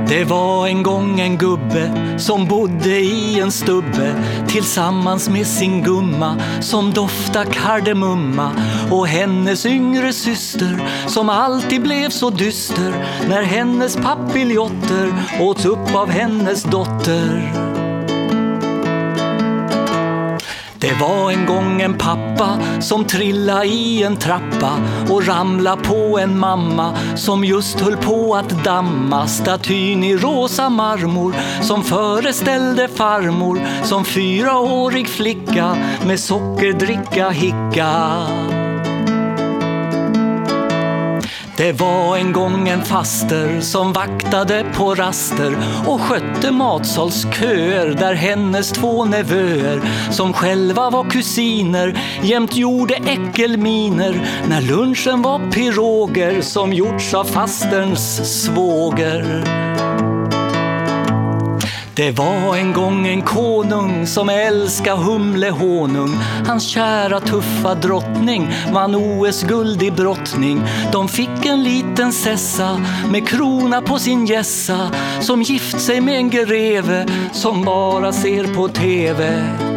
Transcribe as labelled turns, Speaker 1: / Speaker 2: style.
Speaker 1: Det var en gång en gubbe som bodde i en stubbe tillsammans med sin gumma som dofta kardemumma och hennes yngre syster som alltid blev så dyster när hennes papiljotter åts upp av hennes dotter. Det var en gång en pappa som trillade i en trappa och ramlade på en mamma som just höll på att damma statyn i rosa marmor som föreställde farmor som 4-årig flicka med sockerdricka hicka. Det var en gång en faster som vaktade på raster och skötte matsalsköer där hennes 2 nevöer som själva var kusiner jämt gjorde äckelminer när lunchen var piroger som gjorts av fasterns svåger. Det var en gång en konung som älskade humlehonung. Hans kära tuffa drottning vann OS-guld i brottning. De fick en liten sessa med krona på sin gässa som gift sig med en greve som bara ser på TV.